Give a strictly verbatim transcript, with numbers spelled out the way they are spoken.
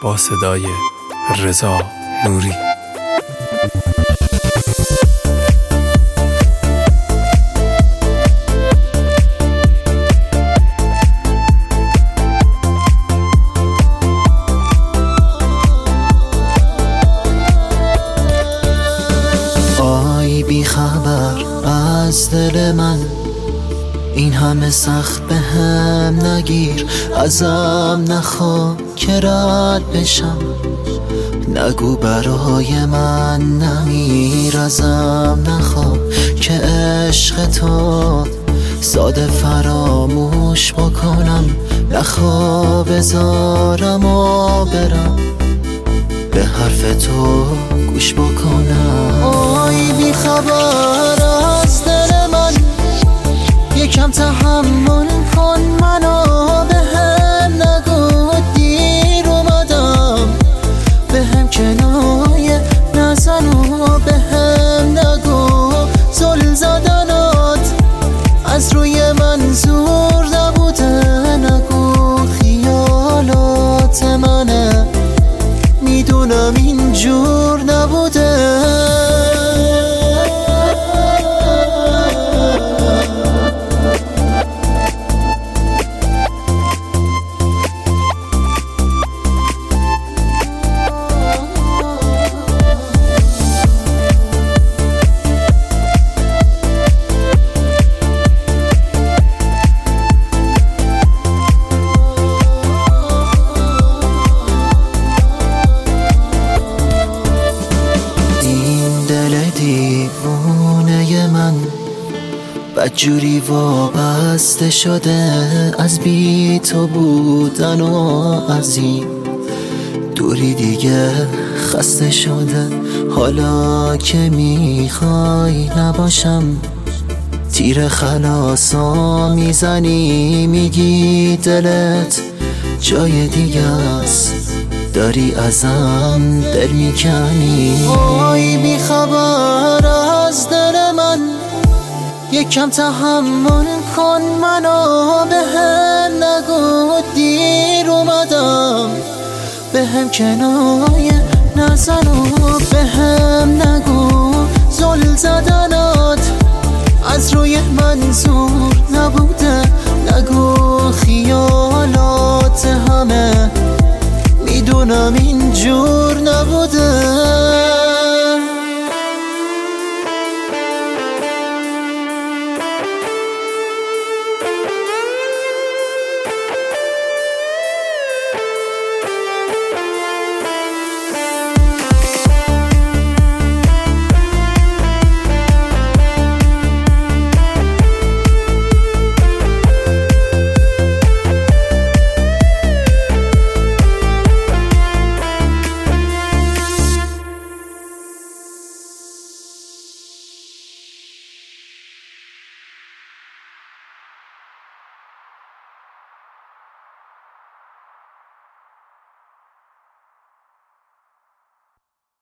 با صدای رضا نوری. آی بی خبر از دل من، این همه سخت به هم نگیر، ازم نخوا که رد بشم، نگو برای من نمیر، ازم نخوا که عشق تو ساده فراموش بکنم، نخوا بذارم و برم به حرف تو گوش بکنم. آی بی خبر از دل من، یکم تحمل کن منو، به هم نگو دیر اومدم، به هم کنایه نزن و به هم نگو زل زدنات از روی من زور نبوده، نگو خیالات منه، میدونم اینجور نبوده. دیوونه من بدجوری وابسته شده از بی تو بودن و از این دوری دیگه خسته شده، حالا که میخوای نباشم تیر خلاصا میزنی، میگی دلت جای دیگه است، داری ازم دل میکنی. آی بی خبر از دل من، یکم تحمل کن منو، به هم نگو دیر اومدم، به هم کنایه نزن و به هم نگو زل زدنات از روی منظور نبوده، نگو خیالات همه، میدونم اینجور نه.